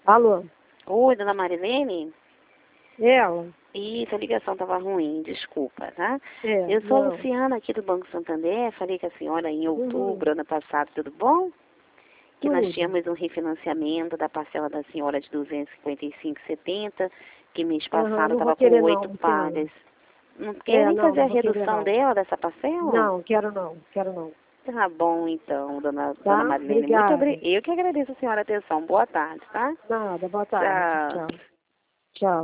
Alô? Oi, dona Marilene? Ela? Isso, a ligação estava ruim, desculpa, tá? É, Eu sou a não. Luciana aqui do Banco Santander, falei com a senhora em Uhum. outubro, ano passado, tudo bom? Que nós Tudo. tínhamos um refinanciamento da parcela da senhora de 255,70, que mês Aham, passado não vou estava com querer não, 8 Luciana. pagas. Não quer É, nem não, fazer a não vou querer redução não. dela, dessa parcela? Não, quero não, quero não. Tá bom, então, dona Tá? Marilene. Muito Obrigada. obrigada. Eu que agradeço a senhora a atenção. Boa tarde, tá? Nada, boa tarde. Tchau. Tchau. Tchau.